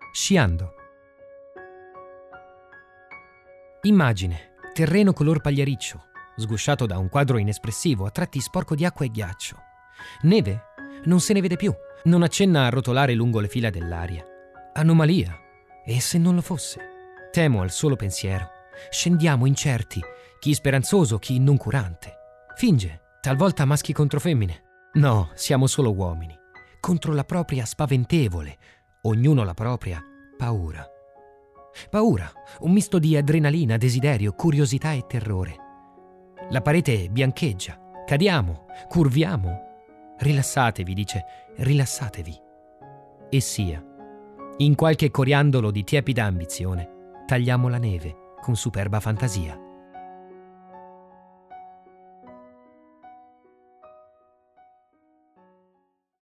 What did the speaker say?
Sciando. Immagine, terreno color pagliariccio, sgusciato da un quadro inespressivo, a tratti sporco di acqua e ghiaccio. Neve? Non se ne vede più, non accenna a rotolare lungo le fila dell'aria. Anomalia? E se non lo fosse? Temo al solo pensiero. Scendiamo incerti, chi speranzoso, chi noncurante. Finge, talvolta maschi contro femmine. No, siamo solo uomini, contro la propria spaventevole, ognuno la propria, paura. Paura, un misto di adrenalina, desiderio, curiosità e terrore. La parete biancheggia, cadiamo, curviamo. Rilassatevi, dice, rilassatevi. E sia. In qualche coriandolo di tiepida ambizione, tagliamo la neve con superba fantasia.